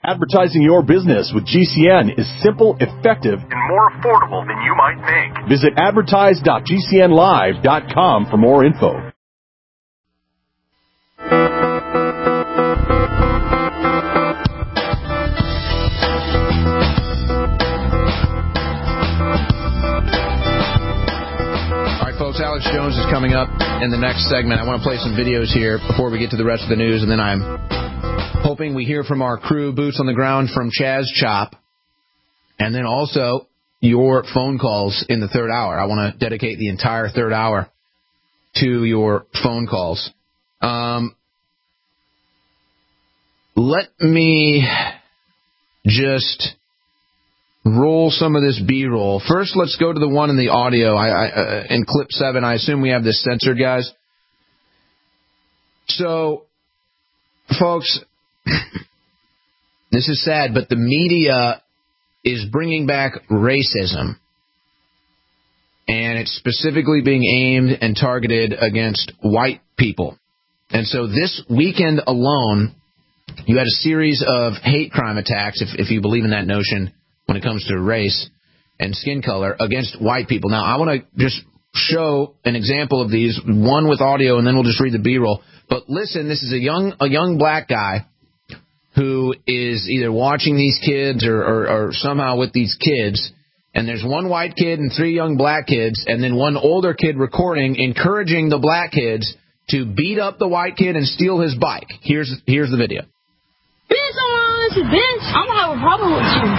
Advertising your business with GCN is simple, effective, and more affordable than you might think. Visit advertise.gcnlive.com for more info. Folks, Alex Jones is coming up in the next segment. I want to play some videos here before we get to the rest of the news, and then I'm hoping we hear from our crew, boots on the ground, from Chaz Chop, and then also your phone calls in the third hour. I want to dedicate the entire third hour to your phone calls. Let me just roll some of this B-roll. First, let's go to the one in the audio. In clip 7, I assume we have this censored, guys. So, folks, this is sad, but the media is bringing back racism. And it's specifically being aimed and targeted against white people. And so this weekend alone, you had a series of hate crime attacks, if you believe in that notion, when it comes to race and skin color, against white people. Now, I want to just show an example of these, one with audio, and then we'll just read the B-roll. But listen, this is a young black guy who is either watching these kids or somehow with these kids, and there's one white kid and 3 young black kids, and then one older kid recording, encouraging the black kids to beat up the white kid and steal his bike. Here's the video. Bitch, I'm gonna have a problem with you.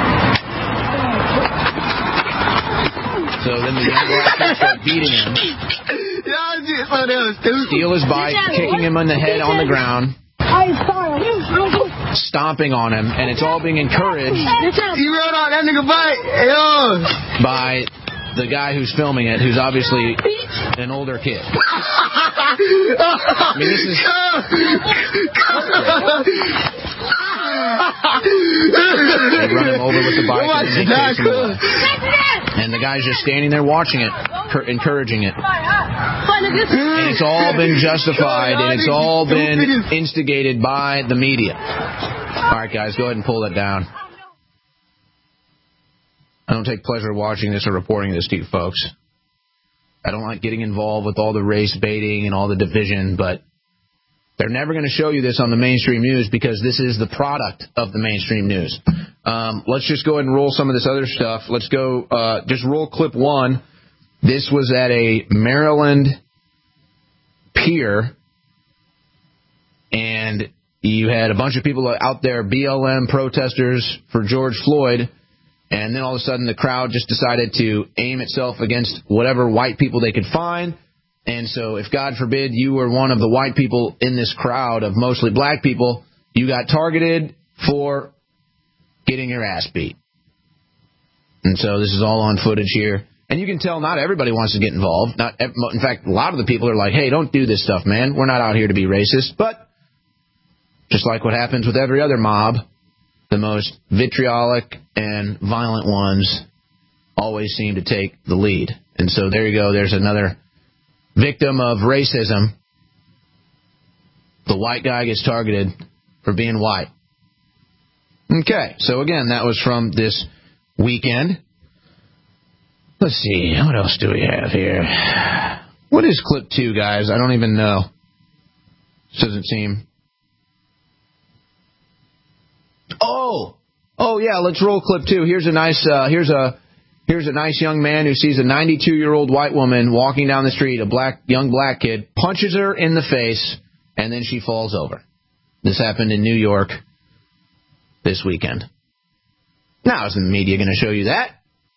So then the young black kids start beating him, steal his bike, kicking him in the head on the ground, stomping on him, and it's all being encouraged by the guy who's filming it, who's obviously an older kid. I mean, this is... They run him over with the bike and they chase him away. And the guy's just standing there watching it, encouraging it. And it's all been justified, and it's all been instigated by the media. All right, guys, go ahead and pull that down. I don't take pleasure watching this or reporting this to you folks. I don't like getting involved with all the race baiting and all the division, but they're never going to show you this on the mainstream news because this is the product of the mainstream news. Let's just go ahead and roll some of this other stuff. Let's go, just roll clip 1. This was at a Maryland pier, and you had a bunch of people out there, BLM protesters for George Floyd, and then all of a sudden the crowd just decided to aim itself against whatever white people they could find. And so if, God forbid, you were one of the white people in this crowd of mostly black people, you got targeted for getting your ass beat. And so this is all on footage here. And you can tell not everybody wants to get involved. In fact, a lot of the people are like, hey, don't do this stuff, man. We're not out here to be racist. But just like what happens with every other mob, the most vitriolic and violent ones always seem to take the lead. And so there you go. There's another victim of racism. The white guy gets targeted for being white. Okay, so again, that was from this weekend. Let's see, what else do we have here? What is clip 2, guys? I don't even know. This doesn't seem... Oh yeah, let's roll clip 2. Here's a nice young man who sees a 92-year-old white woman walking down the street, young black kid, punches her in the face, and then she falls over. This happened in New York this weekend. Now, is the media going to show you that?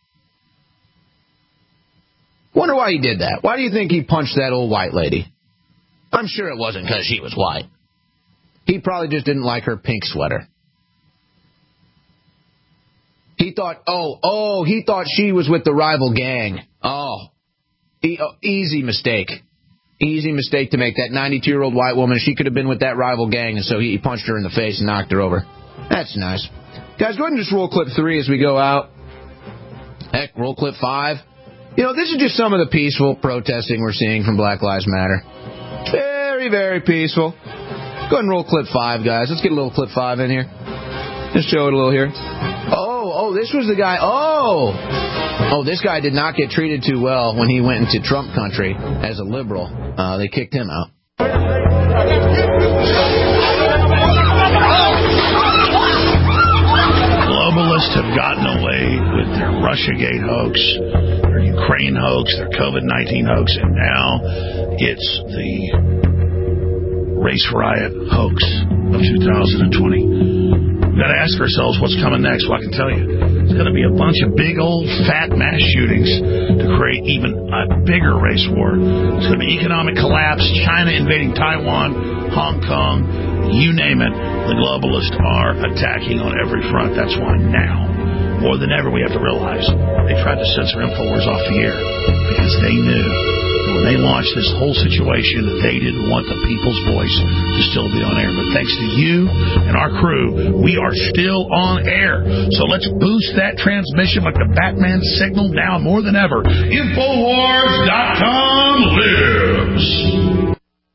Wonder why he did that. Why do you think he punched that old white lady? I'm sure it wasn't because she was white. He probably just didn't like her pink sweater. He thought, he thought she was with the rival gang. Easy mistake. Easy mistake to make. That 92-year-old white woman, she could have been with that rival gang, and so he punched her in the face and knocked her over. That's nice. Guys, go ahead and just roll clip 3 as we go out. Heck, roll clip 5. You know, this is just some of the peaceful protesting we're seeing from Black Lives Matter. Very, very peaceful. Go ahead and roll clip 5, guys. Let's get a little clip 5 in here. Just show it a little here. Oh, this was the guy. Oh, this guy did not get treated too well when he went into Trump country as a liberal. They kicked him out. Globalists have gotten away with their Russiagate hoax, their Ukraine hoax, their COVID-19 hoax, and now it's the race riot hoax of 2020. We've got to ask ourselves what's coming next. Well, I can tell you, it's going to be a bunch of big old fat mass shootings to create even a bigger race war. It's going to be economic collapse, China invading Taiwan, Hong Kong, you name it. The globalists are attacking on every front. That's why now, more than ever, we have to realize they tried to censor InfoWars off the air because they knew when they launched this whole situation, they didn't want the people's voice to still be on air. But thanks to you and our crew, we are still on air. So let's boost that transmission like the Batman signal now more than ever. InfoWars.com lives.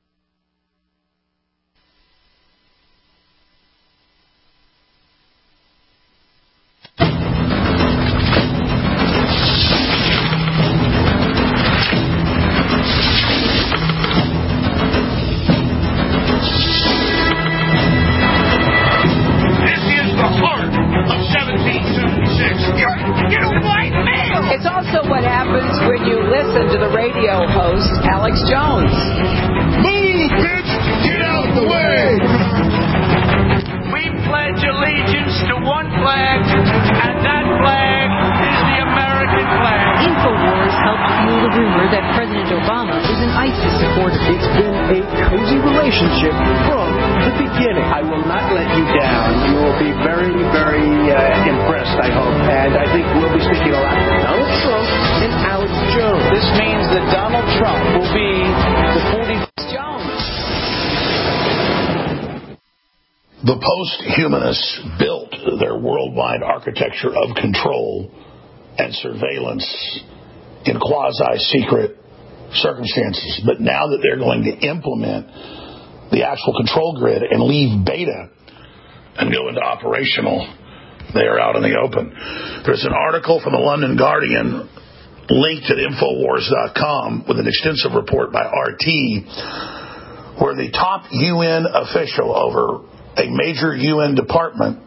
The post-humanists built their worldwide architecture of control and surveillance in quasi-secret circumstances. But now that they're going to implement the actual control grid and leave beta and go into operational, they are out in the open. There's an article from the London Guardian linked at Infowars.com with an extensive report by RT where the top UN official over a major UN department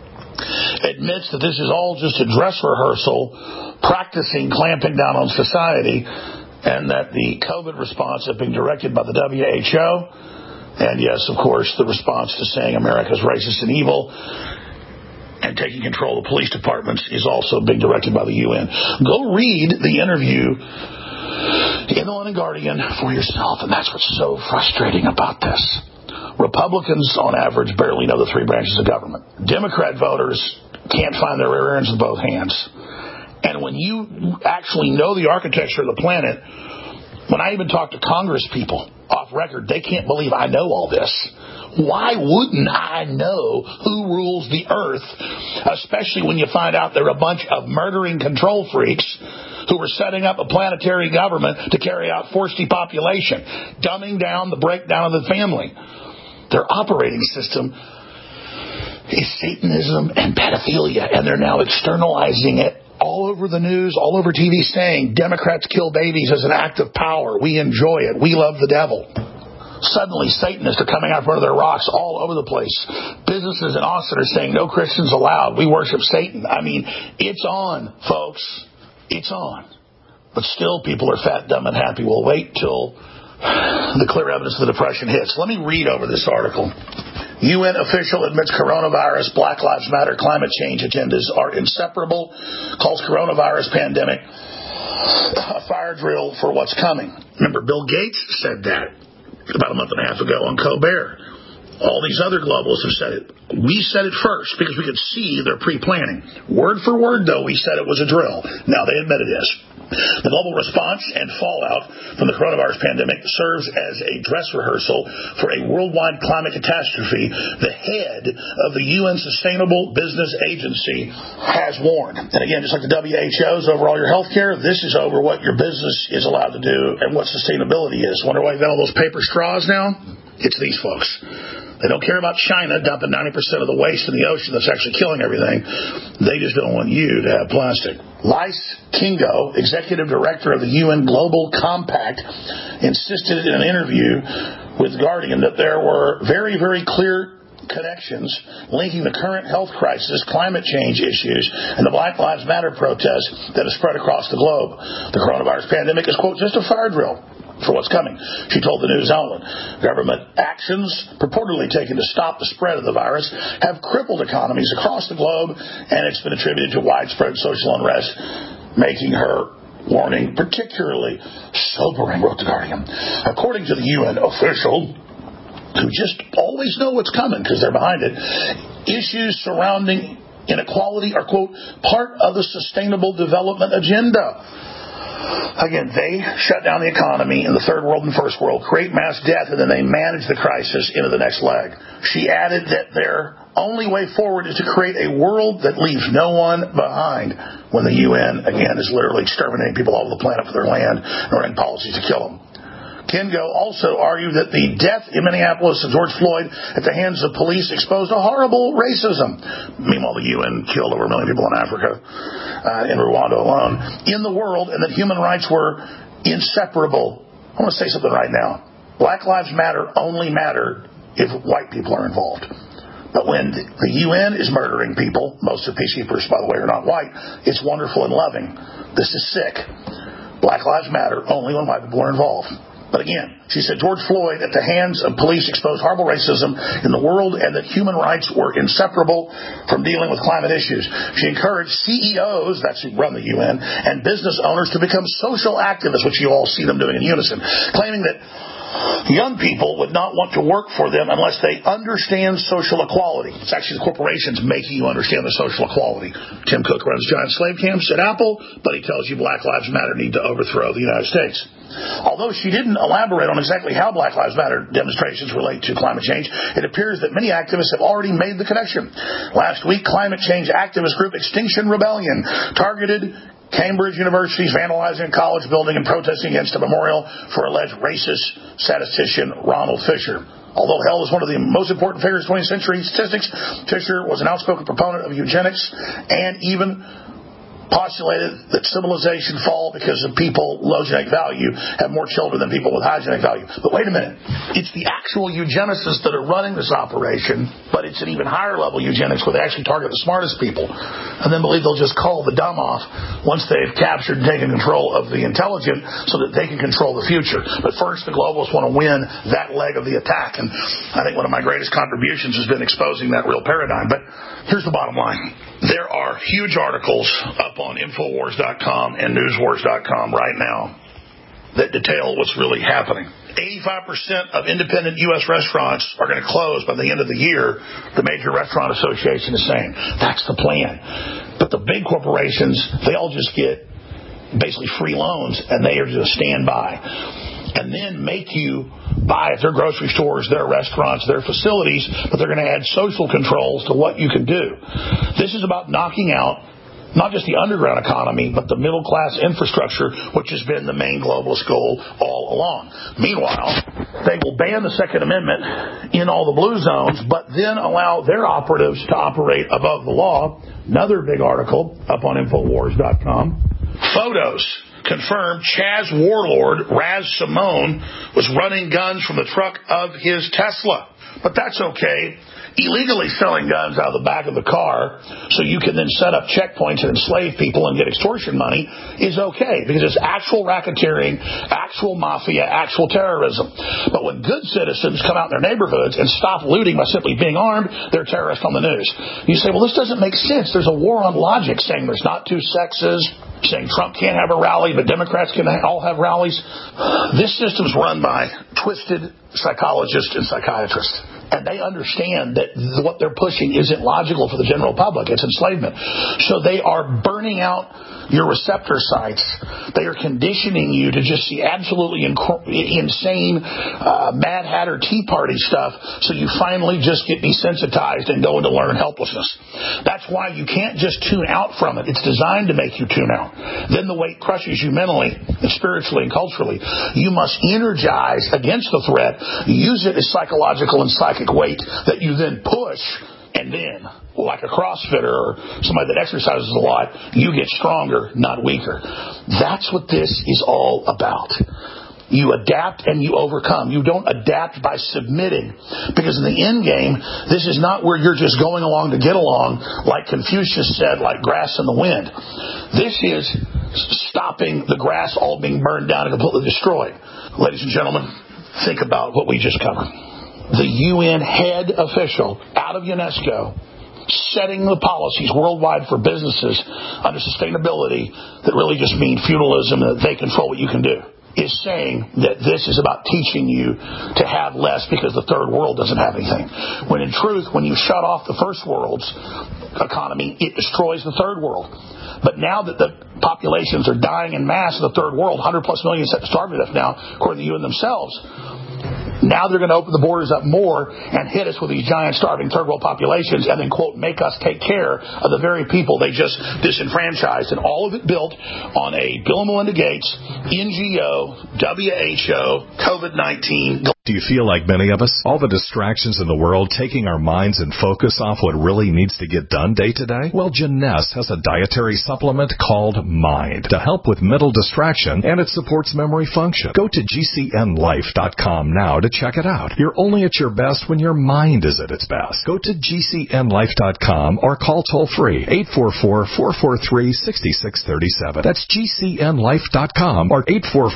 admits that this is all just a dress rehearsal, practicing clamping down on society, and that the COVID response is being directed by the WHO. And yes, of course, the response to saying America's racist and evil and taking control of police departments is also being directed by the UN. Go read the interview in the London Guardian for yourself, and that's what's so frustrating about this. Republicans, on average, barely know the three branches of government. Democrat voters can't find their rear ends with both hands. And when you actually know the architecture of the planet, when I even talk to Congress people off record, they can't believe I know all this. Why wouldn't I know who rules the earth, especially when you find out they're a bunch of murdering control freaks who were setting up a planetary government to carry out forced depopulation, dumbing down the breakdown of the family. Their operating system is Satanism and pedophilia, and they're now externalizing it all over the news, all over TV, saying Democrats kill babies as an act of power. We enjoy it. We love the devil. Suddenly, Satanists are coming out from under their rocks all over the place. Businesses in Austin are saying, no Christians allowed. We worship Satan. I mean, it's on, folks. It's on. But still, people are fat, dumb, and happy. We'll wait till the clear evidence of the depression hits. Let me read over this article. UN official admits coronavirus, Black Lives Matter, climate change agendas are inseparable. Calls coronavirus pandemic a fire drill for what's coming. Remember, Bill Gates said that about a month and a half ago on Colbert. All these other globalists have said it. We said it first because we could see their pre-planning. Word for word, though, we said it was a drill. Now they admit it is. The global response and fallout from the coronavirus pandemic serves as a dress rehearsal for a worldwide climate catastrophe. The head of the UN Sustainable Business Agency has warned. And again, just like the WHO's over all your health care, this is over what your business is allowed to do and what sustainability is. Wonder why you've got all those paper straws now? It's these folks. They don't care about China dumping 90% of the waste in the ocean that's actually killing everything. They just don't want you to have plastic. Laïs Kingo, executive director of the UN Global Compact, insisted in an interview with Guardian that there were very, very clear connections linking the current health crisis, climate change issues, and the Black Lives Matter protests that have spread across the globe. The coronavirus pandemic is, quote, just a fire drill for what's coming, she told the news outlet. Government actions purportedly taken to stop the spread of the virus have crippled economies across the globe, and it's been attributed to widespread social unrest, making her warning particularly sobering, wrote The Guardian. According to the UN official, who just always know what's coming because they're behind it, issues surrounding inequality are, quote, part of the Sustainable Development Agenda. Again, they shut down the economy in the third world and first world, create mass death, and then they manage the crisis into the next leg. She added that their only way forward is to create a world that leaves no one behind, when the UN, again, is literally exterminating people all over the planet for their land and running policies to kill them. Kingo also argued that the death in Minneapolis of George Floyd at the hands of police exposed a horrible racism. Meanwhile, the UN killed over 1 million people in Africa, in Rwanda alone, in the world, and that human rights were inseparable. I want to say something right now. Black Lives Matter only matter if white people are involved. But when the UN is murdering people, most of the peacekeepers, by the way, are not white, it's wonderful and loving. This is sick. Black Lives Matter only when white people are involved. But again, she said George Floyd at the hands of police exposed horrible racism in the world, and that human rights were inseparable from dealing with climate issues. She encouraged CEOs, that's who run the UN, and business owners to become social activists, which you all see them doing in unison, claiming that young people would not want to work for them unless they understand social equality. It's actually the corporations making you understand the social equality. Tim Cook runs giant slave camps at Apple, but he tells you Black Lives Matter need to overthrow the United States. Although she didn't elaborate on exactly how Black Lives Matter demonstrations relate to climate change, it appears that many activists have already made the connection. Last week, climate change activist group Extinction Rebellion targeted Cambridge University's vandalizing a college building and protesting against a memorial for alleged racist statistician Ronald Fisher. Although held as one of the most important figures of 20th century statistics, Fisher was an outspoken proponent of eugenics and even postulated that civilization fall because of people low genetic value have more children than people with high genetic value. But wait a minute. It's the actual eugenicists that are running this operation, but it's an even higher level eugenics where they actually target the smartest people and then believe they'll just call the dumb off once they've captured and taken control of the intelligent so that they can control the future. But first, the globalists want to win that leg of the attack, and I think one of my greatest contributions has been exposing that real paradigm. But here's the bottom line. There are huge articles up on Infowars.com and Newswars.com right now that detail what's really happening. 85% of independent U.S. restaurants are going to close by the end of the year, the major restaurant association is saying. That's the plan. But the big corporations, they all just get basically free loans, and they are just stand by. And then make you buy at their grocery stores, their restaurants, their facilities, but they're going to add social controls to what you can do. This is about knocking out not just the underground economy, but the middle-class infrastructure, which has been the main globalist goal all along. Meanwhile, they will ban the Second Amendment in all the blue zones, but then allow their operatives to operate above the law. Another big article up on Infowars.com. Photos confirmed Chaz warlord Raz Simone was running guns from the truck of his Tesla. But that's okay. Illegally selling guns out of the back of the car so you can then set up checkpoints and enslave people and get extortion money is okay because it's actual racketeering, actual mafia, actual terrorism. But when good citizens come out in their neighborhoods and stop looting by simply being armed, they're terrorists on the news. You say, well, this doesn't make sense. There's a war on logic saying there's not two sexes, saying Trump can't have a rally, but Democrats can all have rallies. This system's run by twisted psychologists and psychiatrists. And they understand that what they're pushing isn't logical for the general public. It's enslavement. So they are burning out your receptor sites. They are conditioning you to just see absolutely insane Mad Hatter Tea Party stuff so you finally just get desensitized and go into learned helplessness. That's why you can't just tune out from it. It's designed to make you tune out. Then the weight crushes you mentally and spiritually and culturally. You must energize against the threat, use it as psychological and psychological psychic weight that you then push, and then, like a CrossFitter or somebody that exercises a lot, you get stronger, not weaker. That's what this is all about. You adapt and you overcome. You don't adapt by submitting. Because in the end game, this is not where you're just going along to get along, like Confucius said, like grass in the wind. This is stopping the grass all being burned down and completely destroyed. Ladies and gentlemen, think about what we just covered. The UN head official out of UNESCO setting the policies worldwide for businesses under sustainability that really just mean feudalism and that they control what you can do, is saying that this is about teaching you to have less because the third world doesn't have anything. When in truth, when you shut off the first world's economy, it destroys the third world. But now that the populations are dying in mass in the third world, 100+ million starving to death now, according to the UN themselves, now they're going to open the borders up more and hit us with these giant starving third world populations and then, quote, make us take care of the very people they just disenfranchised. And all of it built on a Bill and Melinda Gates, NGO, WHO, COVID-19. Do you feel like many of us? All the distractions in the world taking our minds and focus off what really needs to get done day to day? Well, Jeunesse has a dietary supplement called Mind to help with mental distraction, and it supports memory function. Go to GCNlife.com now to check it out. You're only at your best when your mind is at its best. Go to GCNlife.com or call toll-free 844-443-6637. That's GCNlife.com or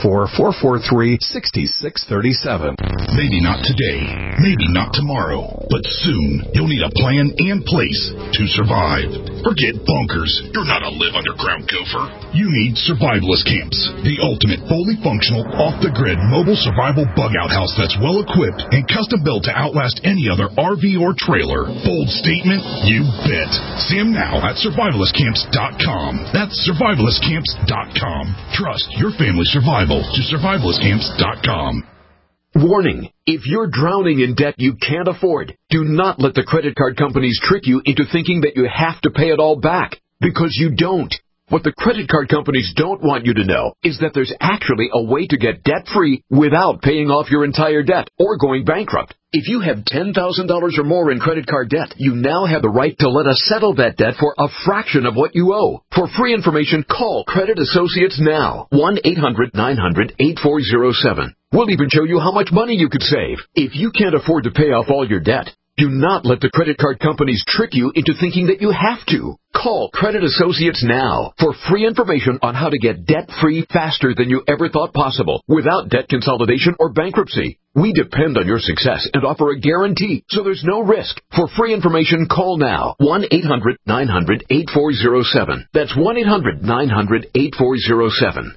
844-443-6637. Maybe not today, maybe not tomorrow, but soon you'll need a plan and place to survive. Forget bunkers. You're not a live underground gopher. You need survivalist camps, the ultimate fully functional, off-the-grid mobile survival bug-out house that's well-equipped and custom-built to outlast any other RV or trailer. Bold statement? You bet. See them now at survivalistcamps.com. That's survivalistcamps.com. Trust your family's survival to survivalistcamps.com. Warning, if you're drowning in debt you can't afford, do not let the credit card companies trick you into thinking that you have to pay it all back, because you don't. What the credit card companies don't want you to know is that there's actually a way to get debt-free without paying off your entire debt or going bankrupt. If you have $10,000 or more in credit card debt, you now have the right to let us settle that debt for a fraction of what you owe. For free information, call Credit Associates now. 1-800-900-8407. We'll even show you how much money you could save. If you can't afford to pay off all your debt, do not let the credit card companies trick you into thinking that you have to. Call Credit Associates now for free information on how to get debt-free faster than you ever thought possible without debt consolidation or bankruptcy. We depend on your success and offer a guarantee, so there's no risk. For free information, call now. 1-800-900-8407. That's 1-800-900-8407.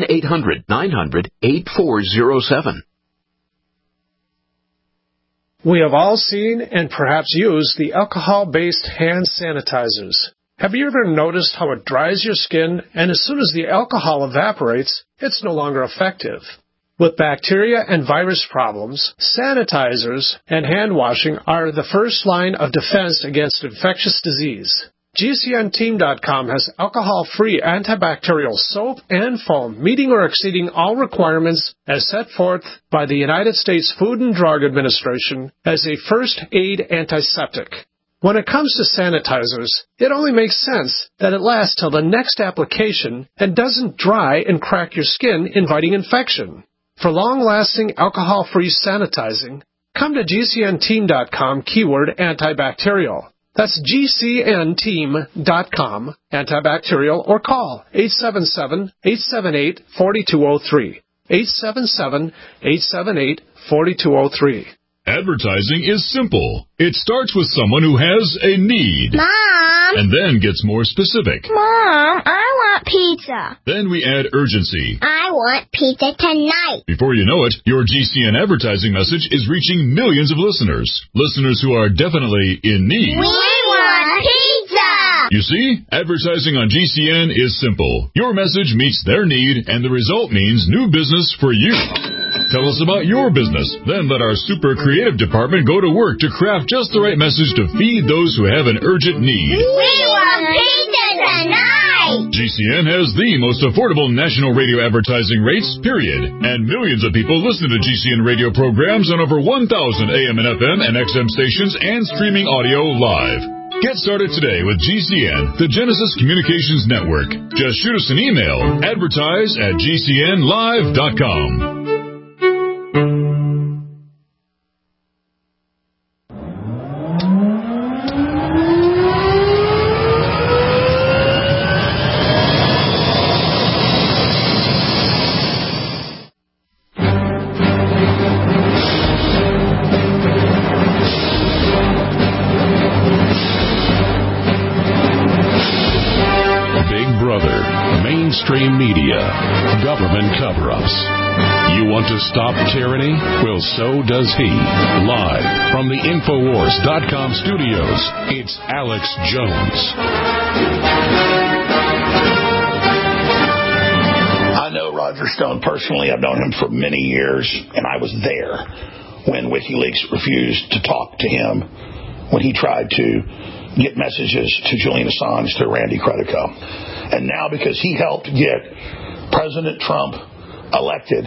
1-800-900-8407. We have all seen and perhaps used the alcohol-based hand sanitizers. Have you ever noticed how it dries your skin, and as soon as the alcohol evaporates, it's no longer effective? With bacteria and virus problems, sanitizers and hand washing are the first line of defense against infectious disease. GCNteam.com has alcohol-free antibacterial soap and foam, meeting or exceeding all requirements as set forth by the United States Food and Drug Administration as a first-aid antiseptic. When it comes to sanitizers, it only makes sense that it lasts till the next application and doesn't dry and crack your skin, inviting infection. For long-lasting alcohol-free sanitizing, come to GCNteam.com keyword antibacterial. That's GCNteam.com, antibacterial, or call 877-878-4203. 877-878-4203. Advertising is simple. It starts with someone who has a need. Mom! And then gets more specific. Mom, I want pizza. Then we add urgency. I want pizza tonight. Before you know it, your GCN advertising message is reaching millions of listeners. Listeners who are definitely in need. We want pizza! You see, advertising on GCN is simple. Your message meets their need, and the result means new business for you. Tell us about your business. Then let our super creative department go to work to craft just the right message to feed those who have an urgent need. We want pizza tonight! GCN has the most affordable national radio advertising rates, period. And millions of people listen to GCN radio programs on over 1,000 AM and FM and XM stations and streaming audio live. Get started today with GCN, the Genesis Communications Network. Just shoot us an email, advertise@gcnlive.com. Mainstream media, government cover-ups. You want to stop tyranny? Well, so does he. Live from the Infowars.com studios, it's Alex Jones. I know Roger Stone personally. I've known him for many years, and I was there when WikiLeaks refused to talk to him when he tried to get messages to Julian Assange through Randy Credico. And now, because he helped get President Trump elected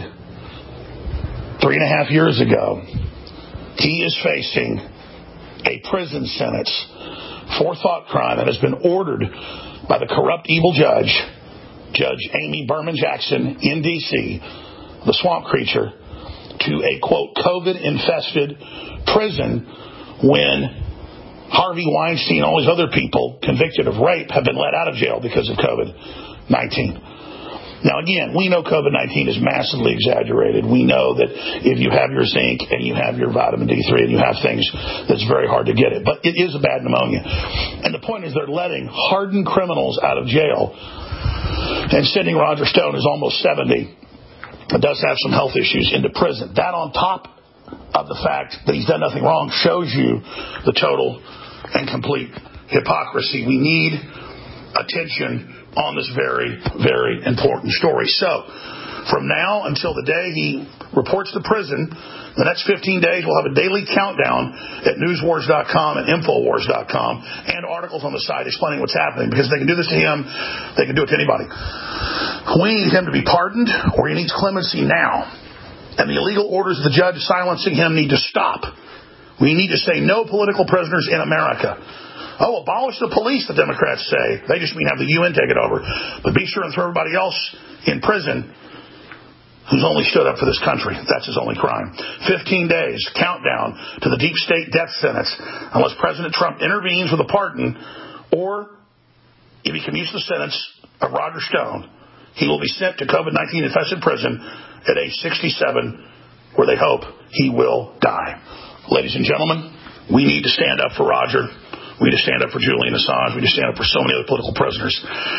3.5 years ago, he is facing a prison sentence for thought crime that has been ordered by the corrupt, evil Judge Amy Berman Jackson in D.C., the swamp creature, to a, quote, COVID-infested prison when Harvey Weinstein and all these other people convicted of rape have been let out of jail because of COVID-19. Now, again, we know COVID-19 is massively exaggerated. We know that if you have your zinc and you have your vitamin D3 and you have things, that's very hard to get it. But it is a bad pneumonia. And the point is they're letting hardened criminals out of jail and sending Roger Stone, who's almost 70, and does have some health issues, into prison. That on top of the fact that he's done nothing wrong shows you the total and complete hypocrisy. We need attention on this very, very important story. So, from now until the day he reports to prison, the next 15 days we'll have a daily countdown at newswars.com and infowars.com and articles on the site explaining what's happening, because they can do this to him, they can do it to anybody. We need him to be pardoned, or he needs clemency now. And the illegal orders of the judge silencing him need to stop. We need to say no political prisoners in America. Oh, abolish the police, the Democrats say. They just mean have the UN take it over. But be sure and throw everybody else in prison who's only stood up for this country. That's his only crime. 15 days, countdown to the deep state death sentence, unless President Trump intervenes with a pardon, or if he commutes the sentence of Roger Stone, he will be sent to COVID-19 infested prison at age 67, where they hope he will die. Ladies and gentlemen, we need to stand up for Roger. We need to stand up for Julian Assange. We need to stand up for so many other political prisoners.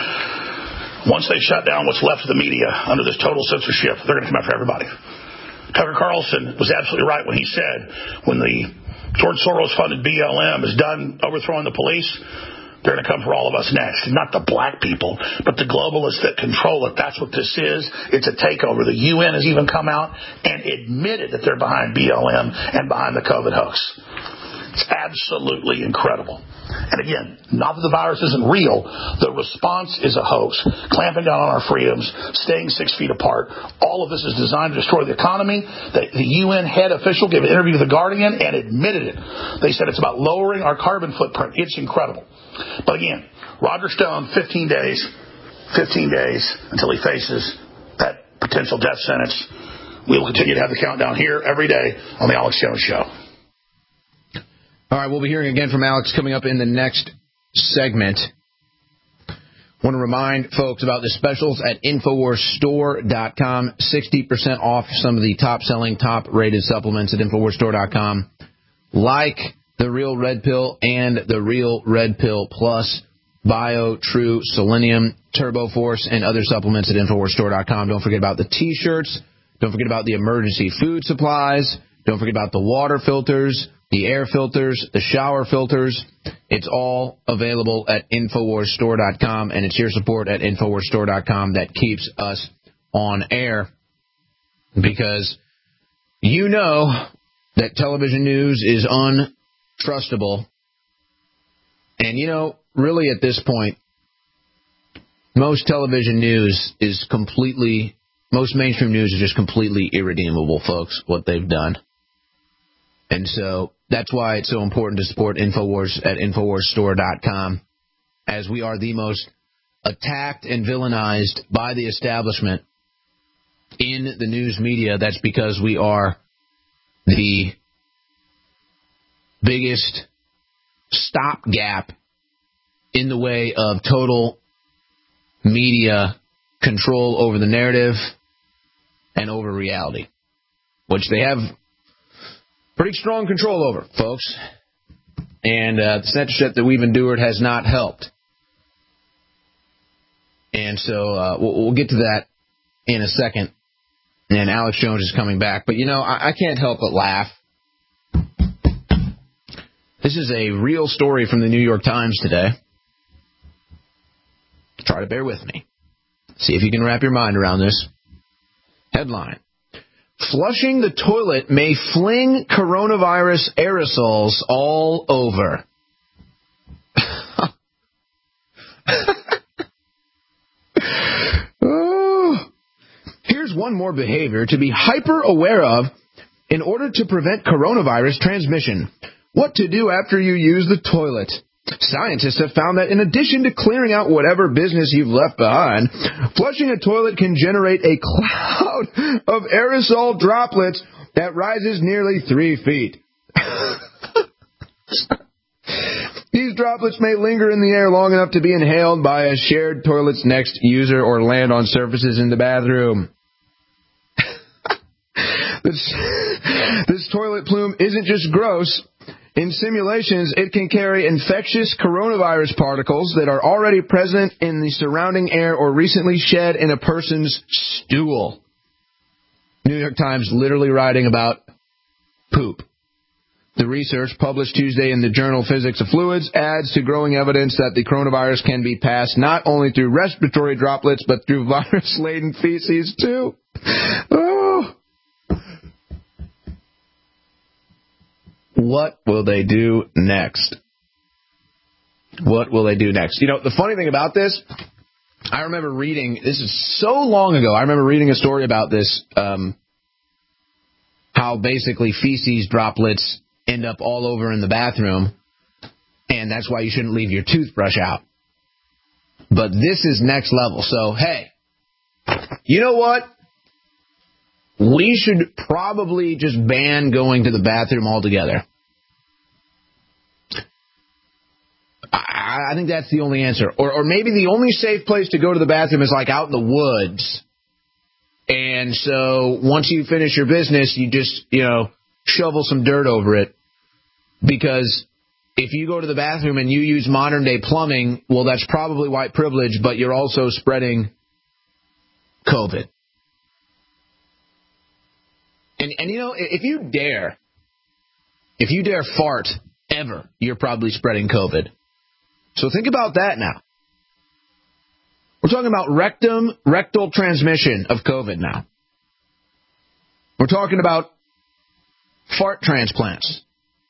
Once they shut down what's left of the media under this total censorship, they're going to come after everybody. Tucker Carlson was absolutely right when he said when the George Soros-funded BLM is done overthrowing the police, they're going to come for all of us next. Not the black people, but the globalists that control it. That's what this is. It's a takeover. The UN has even come out and admitted that they're behind BLM and behind the COVID hoax. It's absolutely incredible. And again, not that the virus isn't real. The response is a hoax. Clamping down on our freedoms, staying 6 feet apart. All of this is designed to destroy the economy. The UN head official gave an interview to The Guardian and admitted it. They said it's about lowering our carbon footprint. It's incredible. But again, Roger Stone, 15 days until he faces that potential death sentence. We will continue to have the countdown here every day on the Alex Jones Show. All right, we'll be hearing again from Alex coming up in the next segment. Want to remind folks about the specials at InfoWarsStore.com. 60% off some of the top-selling, top-rated supplements at InfoWarsStore.com, like the Real Red Pill and the Real Red Pill Plus, Bio, True, Selenium, Turbo Force, and other supplements at InfoWarsStore.com. Don't forget about the T-shirts. Don't forget about the emergency food supplies. Don't forget about the water filters, the air filters, the shower filters. It's all available at InfoWarsStore.com, and it's your support at InfoWarsStore.com that keeps us on air, because you know that television news is untrustable. And, you know, really at this point, most television news is completely, most mainstream news is just completely irredeemable, folks, what they've done. And so that's why it's so important to support InfoWars at InfoWarsStore.com, as we are the most attacked and villainized by the establishment in the news media. That's because we are the biggest stopgap in the way of total media control over the narrative and over reality, which they have pretty strong control over, folks. And the censorship that we've endured has not helped. And so we'll get to that in a second. And Alex Jones is coming back. But, you know, I can't help but laugh. This is a real story from the New York Times today. Try to bear with me. See if you can wrap your mind around this. Headline: Flushing the toilet may fling coronavirus aerosols all over. Here's one more behavior to be hyper aware of in order to prevent coronavirus transmission. What to do after you use the toilet. Scientists have found that in addition to clearing out whatever business you've left behind, flushing a toilet can generate a cloud of aerosol droplets that rises nearly 3 feet. These droplets may linger in the air long enough to be inhaled by a shared toilet's next user or land on surfaces in the bathroom. This toilet plume isn't just gross. In simulations, it can carry infectious coronavirus particles that are already present in the surrounding air or recently shed in a person's stool. New York Times literally writing about poop. The research, published Tuesday in the journal Physics of Fluids, adds to growing evidence that the coronavirus can be passed not only through respiratory droplets, but through virus-laden feces, too. Oh. What will they do next? What will they do next? You know, the funny thing about this, I remember reading, this is so long ago, I remember reading a story about this, how basically feces droplets end up all over in the bathroom, and that's why you shouldn't leave your toothbrush out. But this is next level. So, hey, you know what? We should probably just ban going to the bathroom altogether. I think that's the only answer. Or maybe the only safe place to go to the bathroom is like out in the woods. And so once you finish your business, you just, shovel some dirt over it. Because if you go to the bathroom and you use modern day plumbing, well, that's probably white privilege, but you're also spreading COVID. And if you dare fart ever, you're probably spreading COVID. So think about that now. We're talking about rectal transmission of COVID now. We're talking about fart transplants.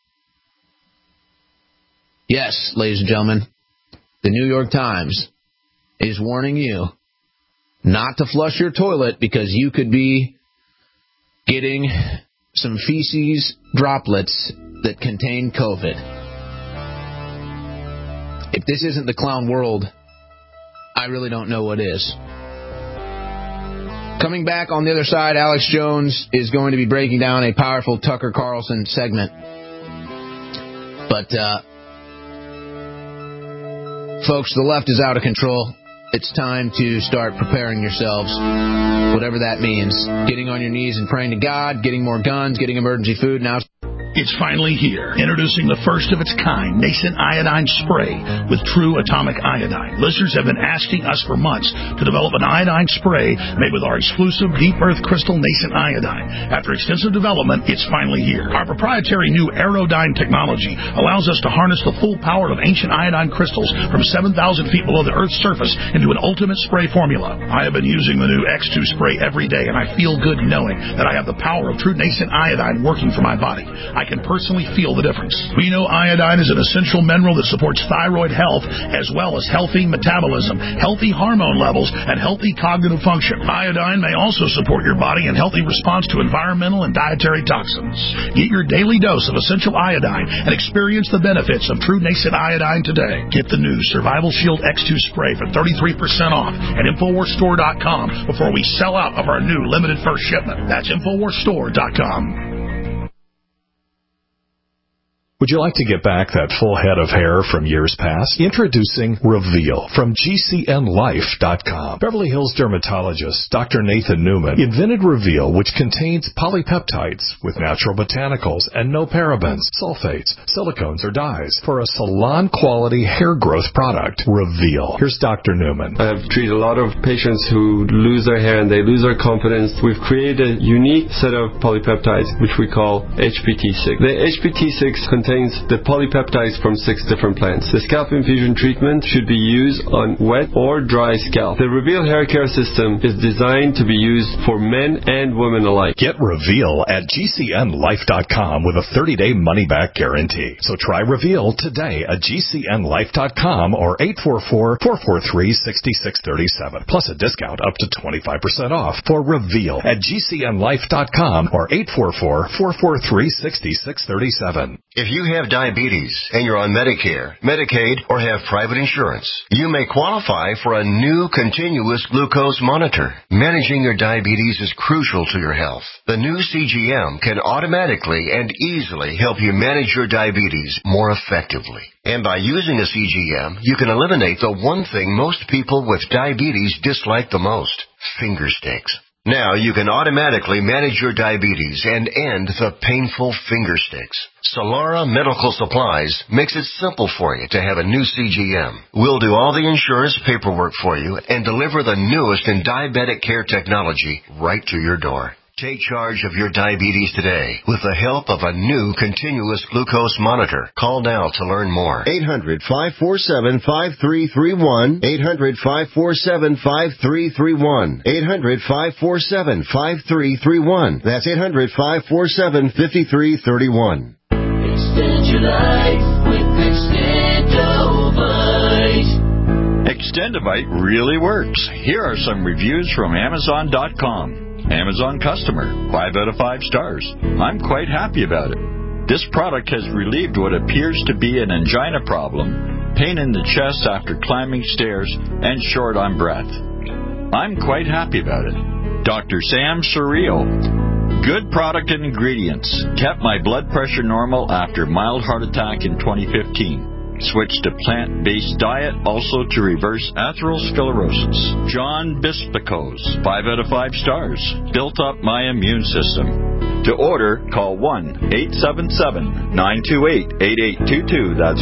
Yes, ladies and gentlemen, the New York Times is warning you not to flush your toilet because you could be getting some feces droplets that contain COVID. If this isn't the clown world, I really don't know what is. Coming back on the other side, Alex Jones is going to be breaking down a powerful Tucker Carlson segment. But, folks, the left is out of control. It's time to start preparing yourselves, whatever that means. Getting on your knees and praying to God, getting more guns, getting emergency food. Now It's finally here, introducing the first of its kind nascent iodine spray with true atomic iodine. Listeners have been asking us for months to develop an iodine spray made with our exclusive deep earth crystal nascent iodine. After extensive development, it's finally here. Our proprietary new Aerodyne technology allows us to harness the full power of ancient iodine crystals from 7,000 feet below the Earth's surface into an ultimate spray formula. I have been using the new X2 spray every day, and I feel good knowing that I have the power of true nascent iodine working for my body. I I can personally feel the difference. We know iodine is an essential mineral that supports thyroid health as well as healthy metabolism, healthy hormone levels, and healthy cognitive function. Iodine may also support your body in healthy response to environmental and dietary toxins. Get your daily dose of essential iodine and experience the benefits of True Nascent Iodine today. Get the new Survival Shield X2 spray for 33% off at InfoWarsStore.com before we sell out of our new limited first shipment. That's InfoWarsStore.com. Would you like to get back that full head of hair from years past? Introducing Reveal from GCNLife.com. Beverly Hills dermatologist Dr. Nathan Newman invented Reveal, which contains polypeptides with natural botanicals and no parabens, sulfates, silicones, or dyes for a salon-quality hair growth product. Reveal. Here's Dr. Newman. I've treated a lot of patients who lose their hair and they lose their confidence. We've created a unique set of polypeptides, which we call HPT6. The HPT6 contains the polypeptides from 6 different plants. The scalp infusion treatment should be used on wet or dry scalp. The Reveal hair care system is designed to be used for men and women alike. Get Reveal at GCNLife.com with a 30-day money-back guarantee. So try Reveal today at GCNLife.com or 844-443-6637. Plus a discount up to 25% off for Reveal at GCNLife.com or 844-443-6637. If you have diabetes and you're on Medicare, Medicaid, or have private insurance, you may qualify for a new continuous glucose monitor. Managing your diabetes is crucial to your health. The new CGM can automatically and easily help you manage your diabetes more effectively. And by using a CGM, you can eliminate the one thing most people with diabetes dislike the most: finger sticks. Now you can automatically manage your diabetes and end the painful finger sticks. Solara Medical Supplies makes it simple for you to have a new CGM. We'll do all the insurance paperwork for you and deliver the newest in diabetic care technology right to your door. Take charge of your diabetes today with the help of a new continuous glucose monitor. Call now to learn more. 800-547-5331. 800-547-5331. 800-547-5331. That's 800-547-5331. Extend your life with Extendovite. Extendovite really works. Here are some reviews from Amazon.com. Amazon customer, 5 out of 5 stars. I'm quite happy about it. This product has relieved what appears to be an angina problem, pain in the chest after climbing stairs, and short on breath. I'm quite happy about it. Dr. Sam Surreal. Good product and ingredients. Kept my blood pressure normal after mild heart attack in 2015. Switched to plant-based diet, also to reverse atherosclerosis. John Bispicos, 5 out of 5 stars. Built up my immune system. To order, call 1-877-928-8822. That's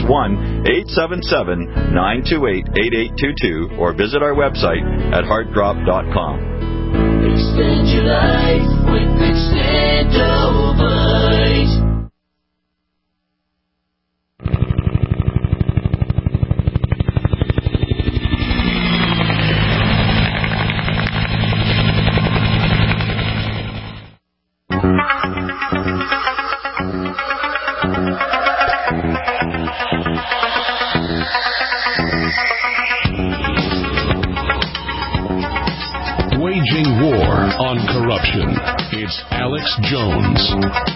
1-877-928-8822. Or visit our website at heartdrop.com. Extend your life with Extendovite. Waging war on corruption. It's Alex Jones.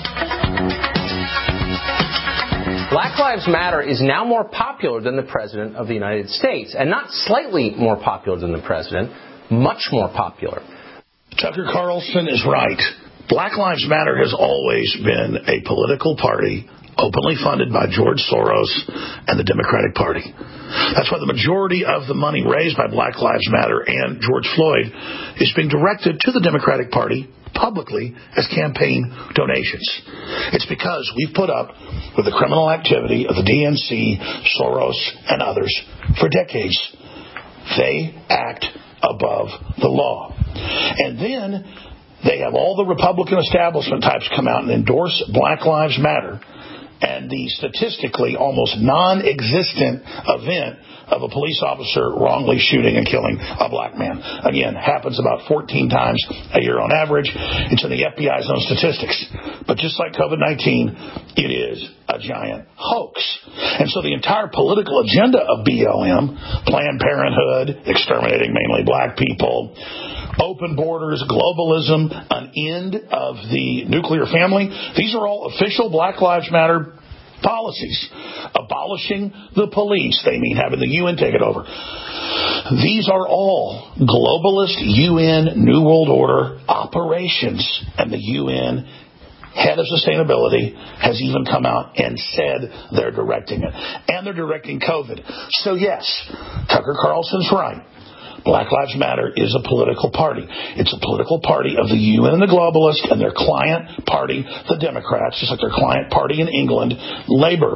Black Lives Matter is now more popular than the President of the United States. And not slightly more popular than the President, much more popular. Tucker Carlson is right. Black Lives Matter has always been a political party openly funded by George Soros and the Democratic Party. That's why the majority of the money raised by Black Lives Matter and George Floyd is being directed to the Democratic Party publicly as campaign donations. It's because we've put up with the criminal activity of the DNC, Soros, and others for decades. They act above the law. And then they have all the Republican establishment types come out and endorse Black Lives Matter. And the statistically almost non-existent event of a police officer wrongly shooting and killing a black man. Again, happens about 14 times a year on average. It's in the FBI's own statistics. But just like COVID-19, It is a giant hoax. And so the entire political agenda of BLM, Planned Parenthood, exterminating mainly black people, open borders, globalism, an end of the nuclear family, these are all official Black Lives Matter policies. Abolishing the police, they mean having the UN take it over. These are all globalist UN New World Order operations, and the UN head of sustainability has even come out and said they're directing it. And they're directing COVID. So yes, Tucker Carlson's right. Black Lives Matter is a political party. It's a political party of the UN and the globalists and their client party, the Democrats, just like their client party in England, Labour,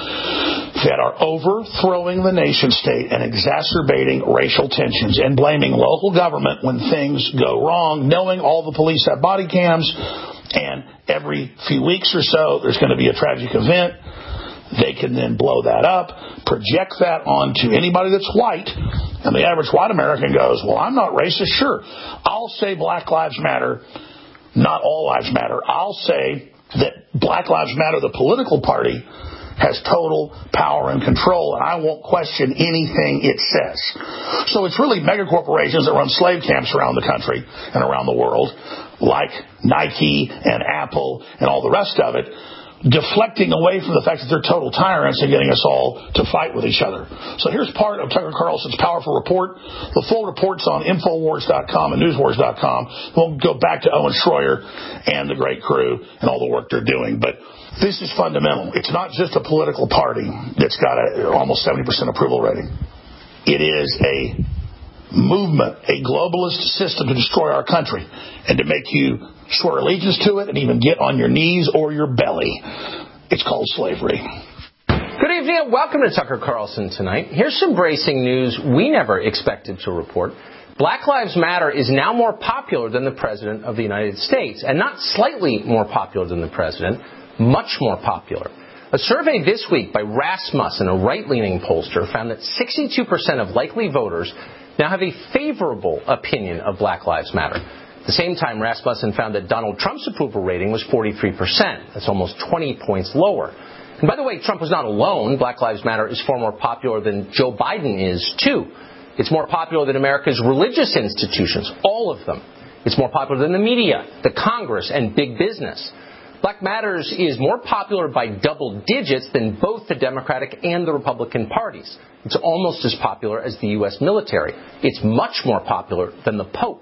that are overthrowing the nation state and exacerbating racial tensions and blaming local government when things go wrong, knowing all the police have body cams, and every few weeks or so there's going to be a tragic event. They can then blow that up, project that onto anybody that's white, and the average white American goes, well, I'm not racist. Sure, I'll say Black Lives Matter, not all lives matter. I'll say that Black Lives Matter, the political party, has total power and control, and I won't question anything it says. So it's really mega corporations that run slave camps around the country and around the world, like Nike and Apple and all the rest of it, deflecting away from the fact that they're total tyrants and getting us all to fight with each other. So here's part of Tucker Carlson's powerful report. The full report's on Infowars.com and Newswars.com. We'll go back to Owen Schroyer and the great crew and all the work they're doing. But this is fundamental. It's not just a political party that's got almost 70% approval rating. It is a movement, a globalist system to destroy our country and to make you swear allegiance to it and even get on your knees or your belly. It's called slavery. Good evening and welcome to Tucker Carlson tonight. Here's some bracing news we never expected to report. Black Lives Matter is now more popular than the President of the United States, and not slightly more popular than the President, much more popular. A survey this week by Rasmussen, a right-leaning pollster, found that 62% of likely voters now have a favorable opinion of Black Lives Matter. At the same time, Rasmussen found that Donald Trump's approval rating was 43%. That's almost 20 points lower. And by the way, Trump was not alone. Black Lives Matter is far more popular than Joe Biden is, too. It's more popular than America's religious institutions, all of them. It's more popular than the media, the Congress, and big business. Black Matters is more popular by double digits than both the Democratic and the Republican parties. It's almost as popular as the U.S. military. It's much more popular than the Pope.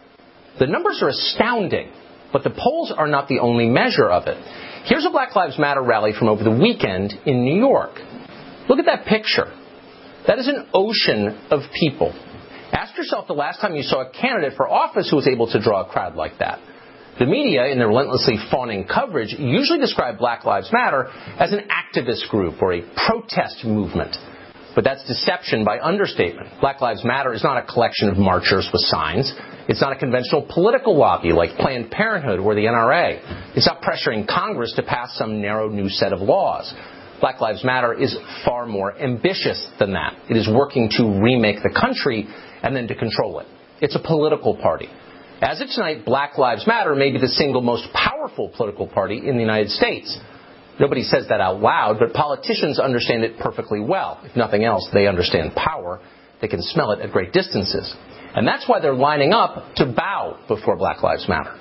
The numbers are astounding, but the polls are not the only measure of it. Here's a Black Lives Matter rally from over the weekend in New York. Look at that picture. That is an ocean of people. Ask yourself the last time you saw a candidate for office who was able to draw a crowd like that. The media, in their relentlessly fawning coverage, usually describe Black Lives Matter as an activist group or a protest movement. But that's deception by understatement. Black Lives Matter is not a collection of marchers with signs. It's not a conventional political lobby like Planned Parenthood or the NRA. It's not pressuring Congress to pass some narrow new set of laws. Black Lives Matter is far more ambitious than that. It is working to remake the country and then to control it. It's a political party. As of tonight, Black Lives Matter may be the single most powerful political party in the United States. Nobody says that out loud, but politicians understand it perfectly well. If nothing else, they understand power. They can smell it at great distances. And that's why they're lining up to bow before Black Lives Matter.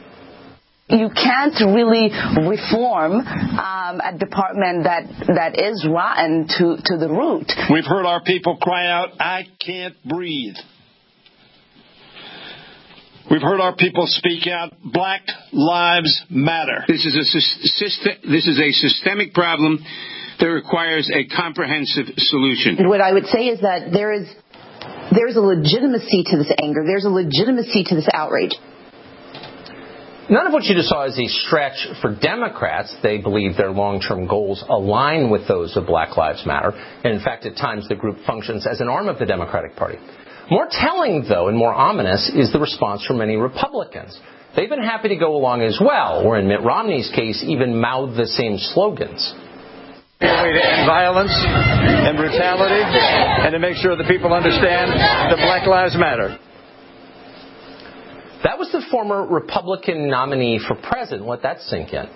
You can't really reform a department that is rotten to the root. We've heard our people cry out, "I can't breathe." We've heard our people speak out, "Black Lives Matter." This is a systemic problem that requires a comprehensive solution. What I would say is that there's a legitimacy to this anger. There's a legitimacy to this outrage. None of what you just saw is a stretch for Democrats. They believe their long-term goals align with those of Black Lives Matter. And in fact, at times the group functions as an arm of the Democratic Party. More telling, though, and more ominous is the response from many Republicans. They've been happy to go along as well, or in Mitt Romney's case, even mouth the same slogans. To end violence and brutality and to make sure that people understand that Black Lives Matter. That was the former Republican nominee for president. Let that sink in.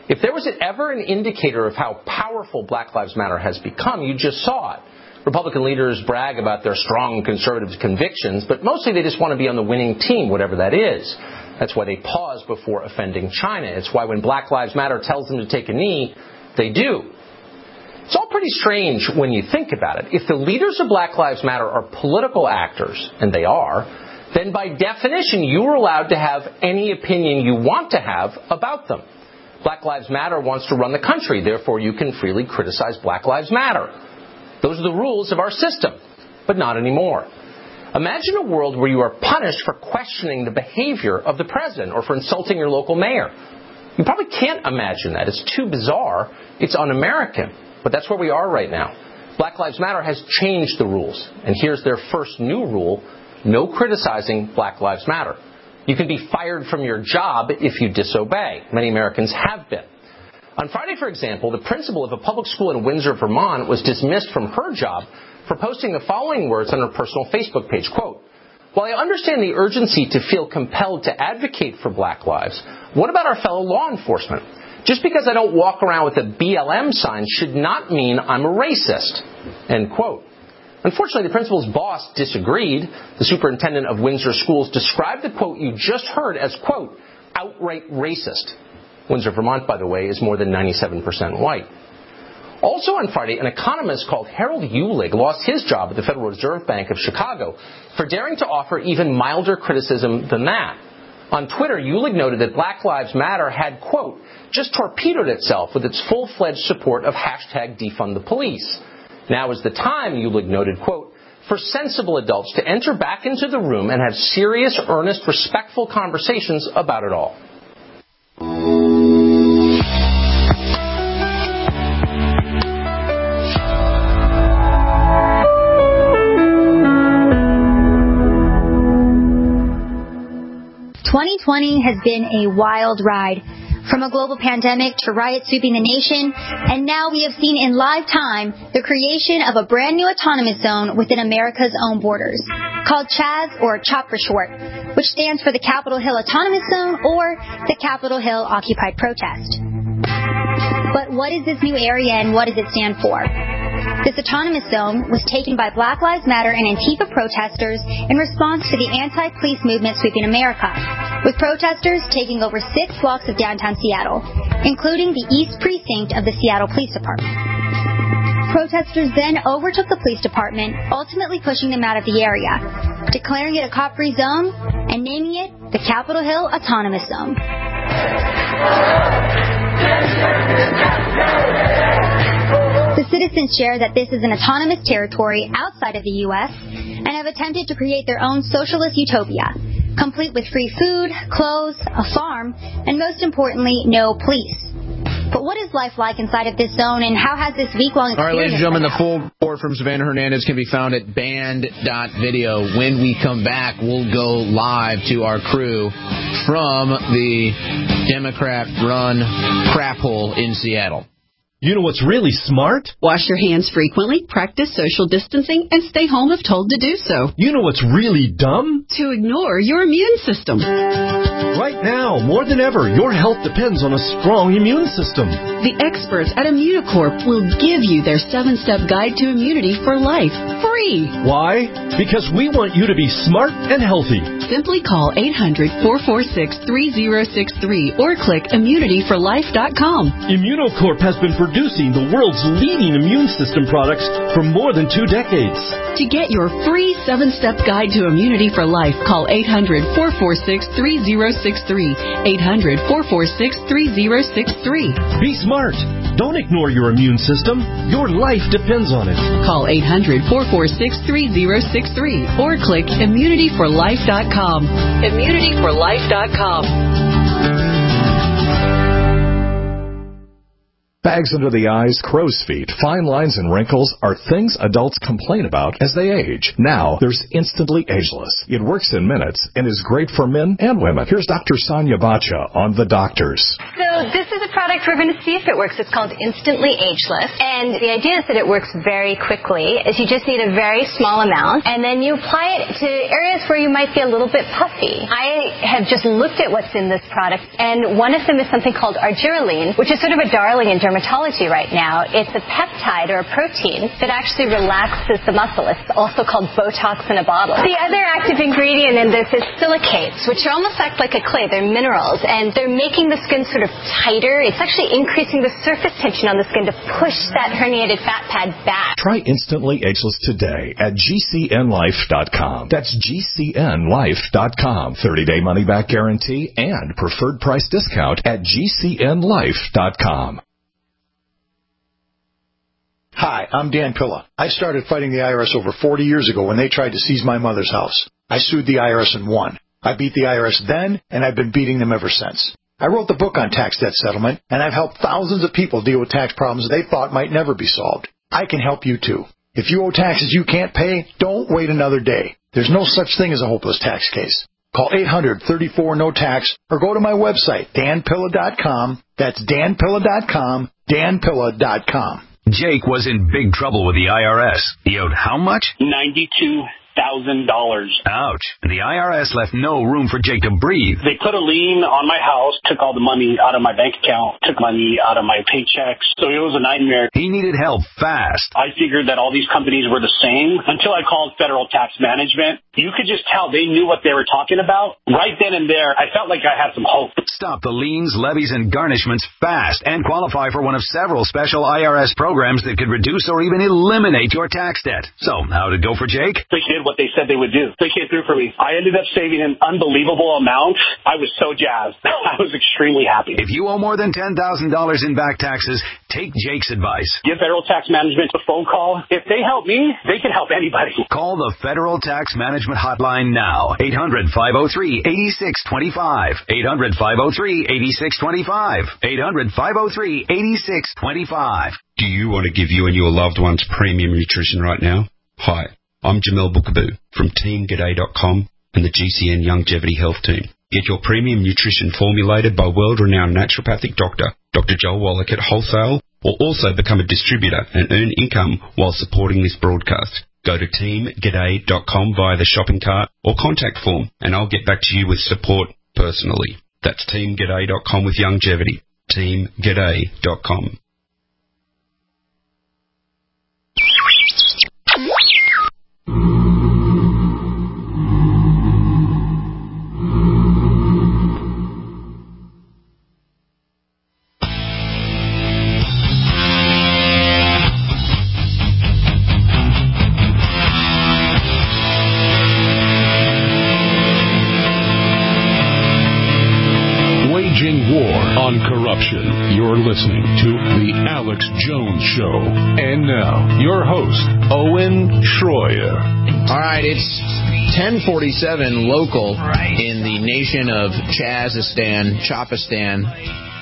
If there was ever an indicator of how powerful Black Lives Matter has become, you just saw it. Republican leaders brag about their strong conservative convictions, but mostly they just want to be on the winning team, whatever that is. That's why they pause before offending China. It's why when Black Lives Matter tells them to take a knee, they do. It's all pretty strange when you think about it. If the leaders of Black Lives Matter are political actors, and they are, then by definition you are allowed to have any opinion you want to have about them. Black Lives Matter wants to run the country, therefore you can freely criticize Black Lives Matter. Those are the rules of our system, but not anymore. Imagine a world where you are punished for questioning the behavior of the president or for insulting your local mayor. You probably can't imagine that. It's too bizarre. It's un-American. But that's where we are right now. Black Lives Matter has changed the rules. And here's their first new rule: no criticizing Black Lives Matter. You can be fired from your job if you disobey. Many Americans have been. On Friday, for example, the principal of a public school in Windsor, Vermont, was dismissed from her job for posting the following words on her personal Facebook page, quote, "While I understand the urgency to feel compelled to advocate for Black lives, what about our fellow law enforcement? Just because I don't walk around with a BLM sign should not mean I'm a racist," end quote. Unfortunately, the principal's boss disagreed. The superintendent of Windsor Schools described the quote you just heard as, quote, "outright racist." Windsor, Vermont, by the way, is more than 97% white. Also on Friday, an economist called Harold Uhlig lost his job at the Federal Reserve Bank of Chicago for daring to offer even milder criticism than that. On Twitter, Uhlig noted that Black Lives Matter had, quote, just torpedoed itself with its full-fledged support of hashtag defund the police. Now is the time, Uhlig noted, quote, for sensible adults to enter back into the room and have serious, earnest, respectful conversations about it all. "2020 has been a wild ride. From a global pandemic to riots sweeping the nation, and now we have seen in live time the creation of a brand new autonomous zone within America's own borders, called CHAZ, or CHOP for short, which stands for the Capitol Hill Autonomous Zone, or the Capitol Hill Occupied Protest. But what is this new area and what does it stand for? This autonomous zone was taken by Black Lives Matter and Antifa protesters in response to the anti-police movement sweeping America, with protesters taking over 6 blocks of downtown Seattle, including the East Precinct of the Seattle Police Department. Protesters then overtook the police department, ultimately pushing them out of the area, declaring it a cop-free zone and naming it the Capitol Hill Autonomous Zone. The citizens share that this is an autonomous territory outside of the U.S. and have attempted to create their own socialist utopia, complete with free food, clothes, a farm, and most importantly, no police. But what is life like inside of this zone, and how has this week-long experience? All right, ladies and gentlemen, the full report from Savannah Hernandez can be found at band.video. When we come back, we'll go live to our crew from the Democrat-run crap hole in Seattle. You know what's really smart? Wash your hands frequently, practice social distancing, and stay home if told to do so. You know what's really dumb? To ignore your immune system. Right now, more than ever, your health depends on a strong immune system. The experts at Immunocorp will give you their 7-step guide to immunity for life, free. Why? Because we want you to be smart and healthy. Simply call 800-446-3063 or click immunityforlife.com. Immunocorp has been producing the world's leading immune system products for more than 2 decades. To get your free 7-step guide to immunity for life, call 800-446-3063. 800-446-3063. Be smart. Don't ignore your immune system. Your life depends on it. Call 800-446-3063 or click immunityforlife.com. Immunityforlife.com. Bags under the eyes, crow's feet, fine lines, and wrinkles are things adults complain about as they age. Now, there's Instantly Ageless. It works in minutes and is great for men and women. Here's Dr. Sonia Bacha on The Doctors. So this is a product, we're going to see if it works. It's called Instantly Ageless. And the idea is that it works very quickly, is you just need a very small amount, and then you apply it to areas where you might be a little bit puffy. I have just looked at what's in this product, and one of them is something called argireline, which is sort of a darling in dermatology right now. It's a peptide or a protein that actually relaxes the muscle. It's also called Botox in a bottle. The other active ingredient in this is silicates, which almost act like a clay. They're minerals, and they're making the skin sort of tighter. It's actually increasing the surface tension on the skin to push that herniated fat pad back. Try Instantly Ageless today at GCNlife.com. That's GCNlife.com. 30-day money-back guarantee and preferred price discount at GCNlife.com. Hi, I'm Dan Pilla. I started fighting the IRS over 40 years ago when they tried to seize my mother's house. I sued the IRS and won. I beat the IRS then, and I've been beating them ever since. I wrote the book on tax debt settlement, and I've helped thousands of people deal with tax problems they thought might never be solved. I can help you too. If you owe taxes you can't pay, don't wait another day. There's no such thing as a hopeless tax case. Call 800-34-NO-TAX or go to my website, danpilla.com. That's danpilla.com, danpilla.com. Jake was in big trouble with the IRS. He owed how much? $92,000. Ouch. The IRS left no room for Jake to breathe. They put a lien on my house, took all the money out of my bank account, took money out of my paychecks. So it was a nightmare. He needed help fast. I figured that all these companies were the same until I called Federal Tax Management. You could just tell they knew what they were talking about. Right then and there, I felt like I had some hope. Stop the liens, levies, and garnishments fast and qualify for one of several special IRS programs that could reduce or even eliminate your tax debt. So, how did it go for Jake? They did what they said they would do. They came through for me. I ended up saving an unbelievable amount. I was so jazzed. I was extremely happy. If you owe more than $10,000 in back taxes, take Jake's advice. Give Federal Tax Management a phone call. If they help me, they can help anybody. Call the Federal Tax Management Hotline now. 800-503-8625. 800-503-8625. 800-503-8625. Do you want to give you and your loved ones premium nutrition right now? Hi, I'm Jamel Bookaboo from TeamGaday.com and the GCN Longevity Health Team. Get your premium nutrition formulated by world-renowned naturopathic doctor, Dr. Joel Wallach at Wholesale, or also become a distributor and earn income while supporting this broadcast. Go to TeamGaday.com via the shopping cart or contact form, and I'll get back to you with support personally. That's TeamGaday.com with longevity. TeamGaday.com. On corruption. You're listening to The Alex Jones Show. And now, your host, Owen Schroyer. All right, it's 10:47 local in the nation of Chapistan,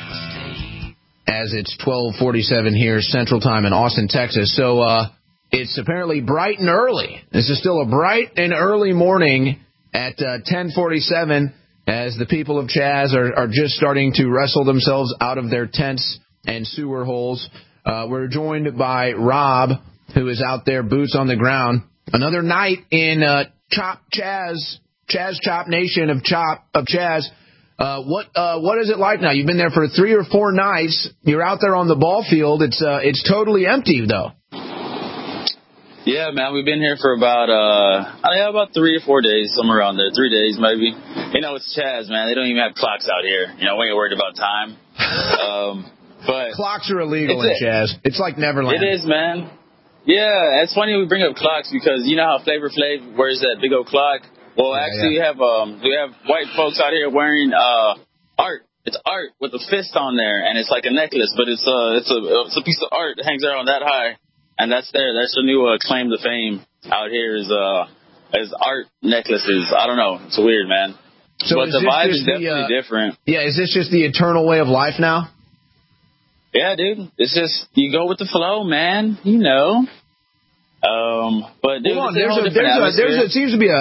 as it's 12:47 here Central Time in Austin, Texas. So it's apparently bright and early. This is still a bright and early morning at 10:47. As the people of Chaz are just starting to wrestle themselves out of their tents and sewer holes. We're joined by Rob, who is out there, boots on the ground. Another night in Chaz Chop Nation of Chaz. What is it like now? You've been there for 3 or 4 nights. You're out there on the ball field. It's totally empty, though. Yeah, man, we've been here for about 3 or 4 days, somewhere around there, 3 days maybe. You know, it's Chaz, man. They don't even have clocks out here. You know, we ain't worried about time. But clocks are illegal in Chaz. It's like Neverland. It is, man. Yeah, it's funny we bring up clocks because you know how Flavor Flav wears that big old clock. Well, we have white folks out here wearing art. It's art with a fist on there, and it's like a necklace, but it's a piece of art that hangs around that high. And that's the new claim to fame out here is art necklaces. I don't know. It's weird, man. But the vibe is definitely different. Yeah, is this just the eternal way of life now? Yeah, dude. It's just, you go with the flow, man. You know. But dude, there seems to be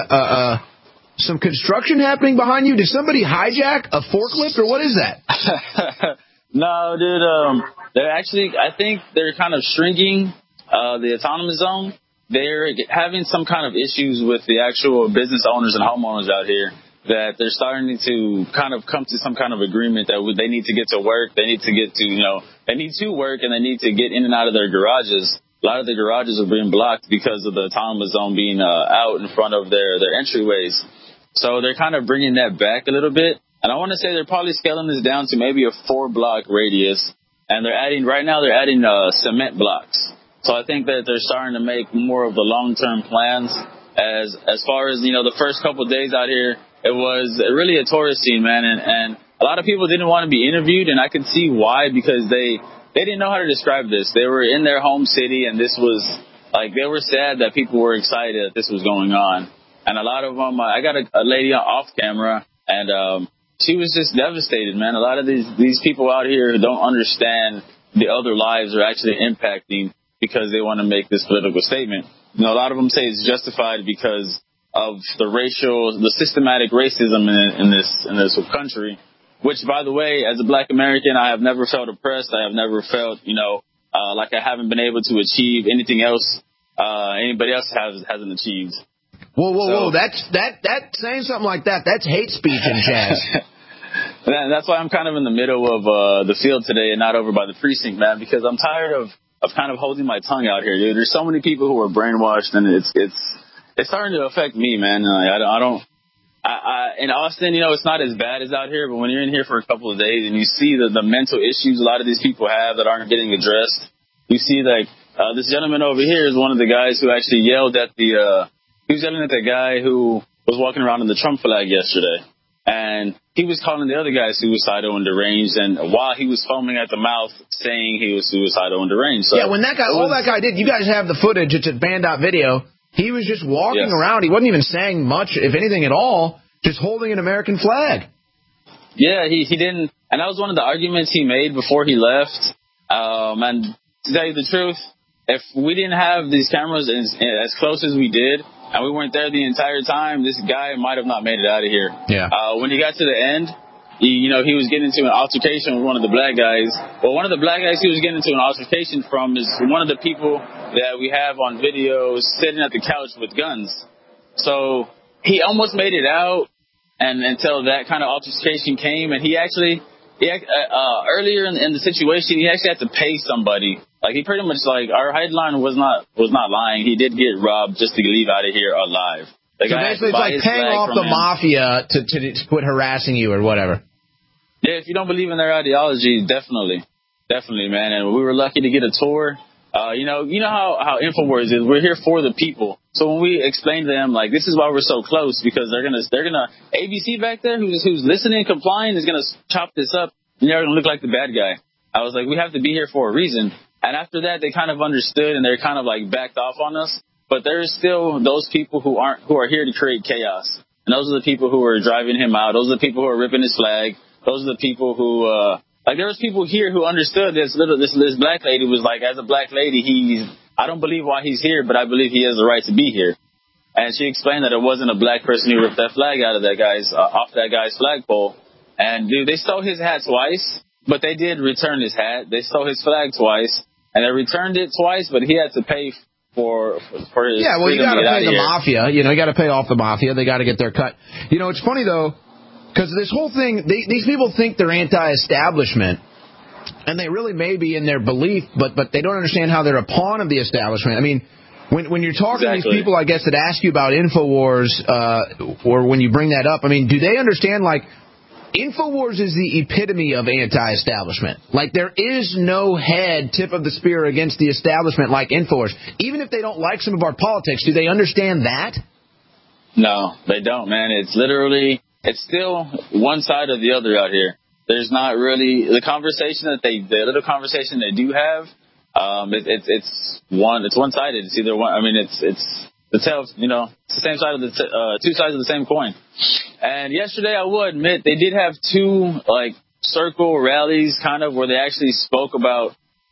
some construction happening behind you. Did somebody hijack a forklift, or what is that? No, dude. They're actually, I think they're kind of shrinking the autonomous zone. They're having some kind of issues with the actual business owners and homeowners out here, that they're starting to kind of come to some kind of agreement that they need to get to work. They need to get to, they need to work, and they need to get in and out of their garages. A lot of the garages are being blocked because of the autonomous zone being out in front of their entryways. So they're kind of bringing that back a little bit. And I want to say they're probably scaling this down to maybe a 4-block radius. And they're adding cement blocks. So I think that they're starting to make more of the long-term plans. As far as, the first couple of days out here, it was really a tourist scene, man. And a lot of people didn't want to be interviewed, and I could see why, because they didn't know how to describe this. They were in their home city, and this was, they were sad that people were excited that this was going on. And a lot of them, I got a lady off camera, and she was just devastated, man. A lot of these people out here don't understand the other lives are actually impacting because they want to make this political statement. A lot of them say it's justified because of the systematic racism in this country, which, by the way, as a Black American, I have never felt oppressed. I have never felt, like I haven't been able to achieve anything else anybody else hasn't achieved. Whoa! That's saying something like that. That's hate speech in jazz. That's why I'm kind of in the middle of the field today and not over by the precinct, man, because I'm tired of kind of holding my tongue out here, dude. There's so many people who are brainwashed, and it's starting to affect me, man. In Austin, it's not as bad as out here, but when you're in here for a couple of days and you see the mental issues a lot of these people have that aren't getting addressed, you see this gentleman over here is one of the guys who actually yelled at he was yelling at the guy who was walking around in the Trump flag yesterday. And he was calling the other guy suicidal and deranged, and while he was foaming at the mouth saying he was suicidal and deranged. So yeah, when that guy did, you guys have the footage, it's at Band.video. He was just walking around. He wasn't even saying much, if anything at all, just holding an American flag. Yeah, he didn't. And that was one of the arguments he made before he left. And to tell you the truth, if we didn't have these cameras as close as we did, and we weren't there the entire time, this guy might have not made it out of here. Yeah. When he got to the end, he was getting into an altercation with one of the black guys. Well, one of the black guys he was getting into an altercation from is one of the people that we have on video sitting at the couch with guns. So he almost made it out, and until that kind of altercation came, and he earlier in the situation, he actually had to pay somebody. He pretty much, our headline was not lying. He did get robbed just to leave out of here alive. So basically, it's like paying off the mafia to quit harassing you or whatever. Yeah, if you don't believe in their ideology, definitely, man. And we were lucky to get a tour. You know how InfoWars is. We're here for the people. So when we explain to them, this is why we're so close, because they're gonna ABC back there who's listening, complying, is gonna chop this up, and they're gonna look like the bad guy. I was like, we have to be here for a reason. And after that, they kind of understood, and they're kind of backed off on us. But there's still those people who are here to create chaos. And those are the people who are driving him out. Those are the people who are ripping his flag. Those are the people who, there was people here who understood this black lady was as a black lady, I don't believe why he's here, but I believe he has the right to be here. And she explained that it wasn't a black person who ripped that flag out of off that guy's flagpole. And dude, they stole his hat twice, but they did return his hat. They stole his flag twice. And they returned it twice, but he had to pay for his yeah, well, you got to pay the mafia. You got to pay off the mafia. They got to get their cut. It's funny, though, because this whole thing, these people think they're anti-establishment, and they really may be in their belief, but they don't understand how they're a pawn of the establishment. I mean, when you're talking to these people, I guess, that ask you about InfoWars, or when you bring that up, I mean, do they understand, InfoWars is the epitome of anti-establishment. There is no tip of the spear against the establishment like InfoWars. Even if they don't like some of our politics, do they understand that? No, they don't, man. It's still one side or the other out here. There's not really the little conversation they do have. It's one-sided. It's either one. I mean, it's the same side of the two sides of the same coin. And yesterday, I will admit, they did have two circle rallies, kind of, where they actually spoke about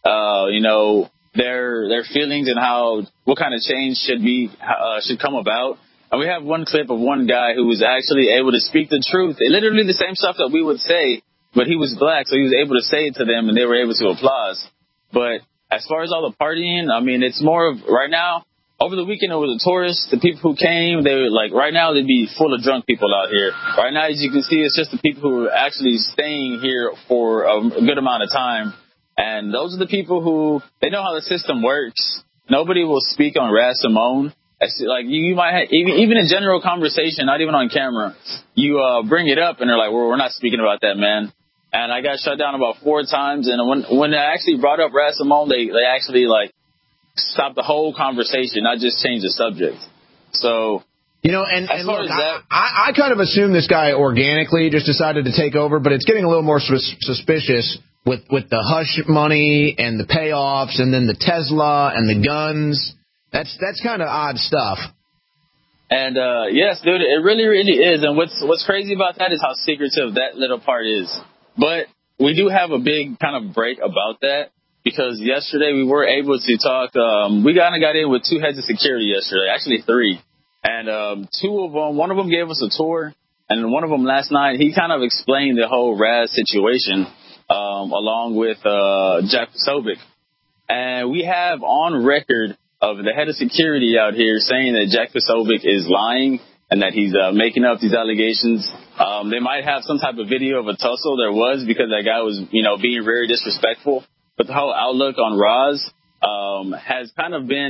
their feelings and what kind of change should come about. And we have one clip of one guy who was actually able to speak the truth, literally the same stuff that we would say, but he was black, so he was able to say it to them, and they were able to applaud. But as far as all the partying, I mean, it's more of right now. Over the weekend, it was the tourists, the people who came. They were like, right now, they'd be full of drunk people out here. Right now, as you can see, it's just the people who are actually staying here for a good amount of time. And those are the people who, they know how the system works. Nobody will speak on Raz Simone. Like, you might have, even in general conversation, not even on camera, you bring it up, and they're like, well, we're not speaking about that, man. And I got shut down about 4 times. And when I actually brought up Raz Simone, they actually, like, stop the whole conversation, not just change the subject. So, and look, I kind of assume this guy organically just decided to take over, but it's getting a little more suspicious with the hush money and the payoffs and then the Tesla and the guns. That's kind of odd stuff. And yes, dude, it really, really is. And what's crazy about that is how secretive that little part is. But we do have a big kind of break about that. Because yesterday we were able to talk, we kind of got in with 2 heads of security yesterday, actually 3. And 2 of them, one of them gave us a tour, and one of them last night, he kind of explained the whole Raz situation, along with Jack Posobiec. And we have on record of the head of security out here saying that Jack Posobiec is lying and that he's making up these allegations. They might have some type of video of a tussle. There was, because that guy was, being very disrespectful. But the whole outlook on Raz has kind of been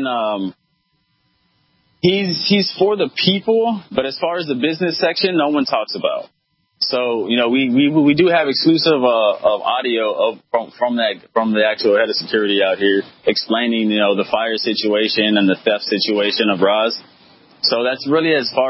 he's for the people, but as far as the business section, no one talks about. So we do have exclusive of audio from the actual head of security out here explaining the fire situation and the theft situation of Raz. So that's really as far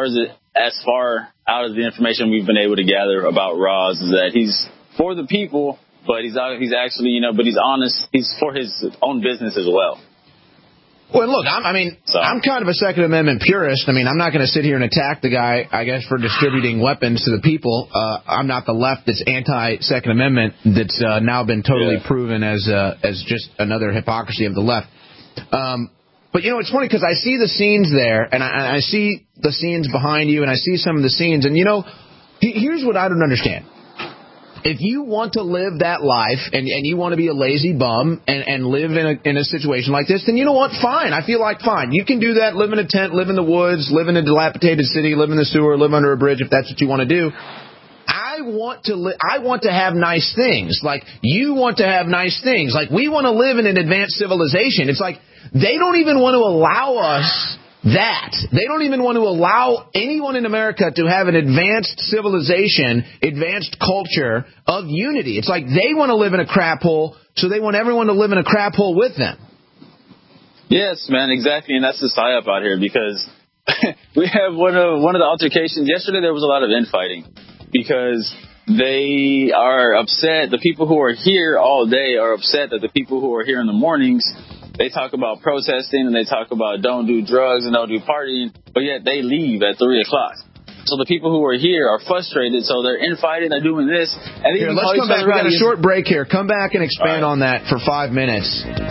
out as the information we've been able to gather about Raz, is that he's for the people. But he's actually, but he's honest. He's for his own business as well. Well, look, I'm kind of a Second Amendment purist. I mean, I'm not going to sit here and attack the guy, I guess, for distributing weapons to the people. I'm not the left that's anti-Second Amendment that's now been totally proven as just another hypocrisy of the left. But, it's funny because I see the scenes there, and I see the scenes behind you, and I see some of the scenes. And, here's what I don't understand. If you want to live that life and you want to be a lazy bum and live in a situation like this, then you know what? Fine. I feel like fine. You can do that. Live in a tent, live in the woods, live in a dilapidated city, live in the sewer, live under a bridge if that's what you want to do. I want to have nice things. Like you want to have nice things. Like we want to live in an advanced civilization. It's like they don't even want to allow us that. They don't even want to allow anyone in America to have an advanced civilization, advanced culture of unity. It's like they want to live in a crap hole, so they want everyone to live in a crap hole with them. Yes, man, exactly, and that's the psyop out here, because we have one of the altercations. Yesterday there was a lot of infighting, because they are upset. The people who are here all day are upset that the people who are here in the mornings, they talk about protesting and they talk about don't do drugs and don't do partying, but yet they leave at 3 o'clock. So the people who are here are frustrated, so they're infighting, they're doing this. And here, let's come back. We got a short break here. Come back and expand on that for 5 minutes.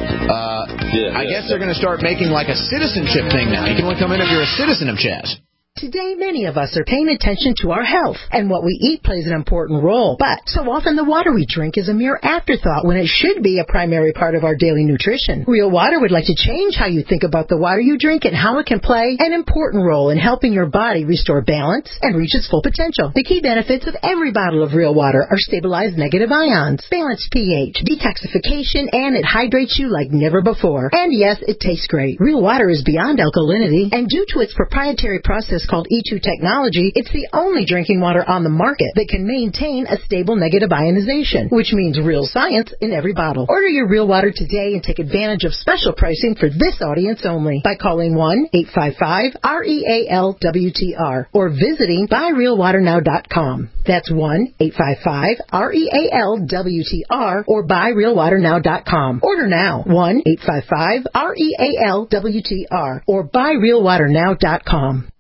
I guess they're going to start making like a citizenship thing now. You can only come in if you're a citizen of Chaz. Today, many of us are paying attention to our health, and what we eat plays an important role. But so often the water we drink is a mere afterthought when it should be a primary part of our daily nutrition. Real Water would like to change how you think about the water you drink and how it can play an important role in helping your body restore balance and reach its full potential. The key benefits of every bottle of Real Water are stabilized negative ions, balanced pH, detoxification, and it hydrates you like never before. And yes, it tastes great. Real Water is beyond alkalinity, and due to its proprietary process called E2 technology, it's the only drinking water on the market that can maintain a stable negative ionization, which means real science in every bottle. Order your Real Water today and take advantage of special pricing for this audience only by calling 1-855-REAL-WTR or visiting buyrealwaternow.com. That's 1-855-REAL-WTR or buyrealwaternow.com. Order now. 1-855-REAL-WTR or buyrealwaternow.com.